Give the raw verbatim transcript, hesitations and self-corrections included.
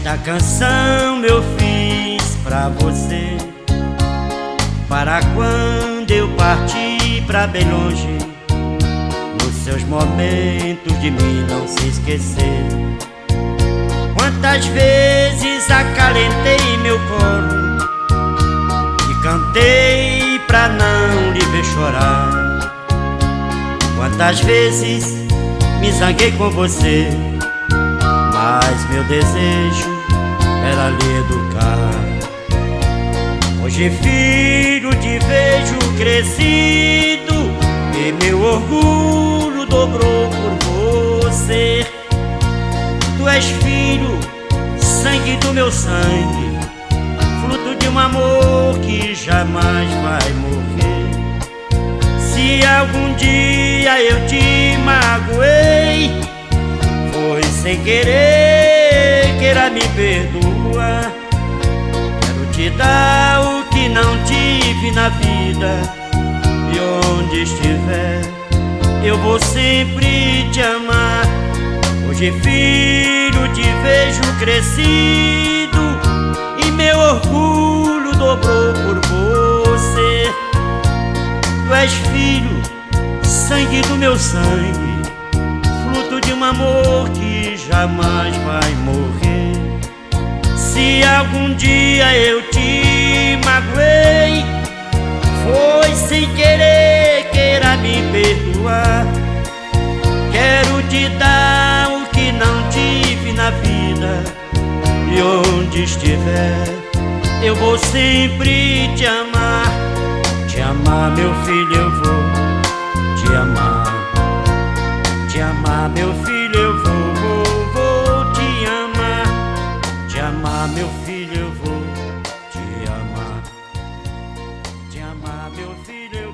Esta canção eu fiz pra você, para quando eu partir pra bem longe, nos seus momentos de mim não se esquecer. Quantas vezes acalentei meu colo e cantei pra não lhe ver chorar. Quantas vezes me zanguei com você, mas meu desejo era lhe educar. Hoje, filho, te vejo crescido e meu orgulho dobrou por você. Tu és filho, sangue do meu sangue, fruto de um amor que jamais vai morrer. Se algum dia eu te magoei, foi sem querer, queira me perdoar. Quero te dar o que não tive na vida, e onde estiver eu vou sempre te amar. Hoje, filho, te vejo crescido e meu orgulho dobrou por você. Tu és filho, sangue do meu sangue, fruto de um amor que jamais vai morrer. Se algum dia eu te magoei, foi sem querer, queira me perdoar. Quero te dar o que não tive na vida, e onde estiver eu vou sempre te amar. Te amar, meu filho, eu vou te amar. Te amar, meu filho, eu vou, vou, vou te amar. Te amar, meu filho, eu vou te amar. Te amar, meu filho, eu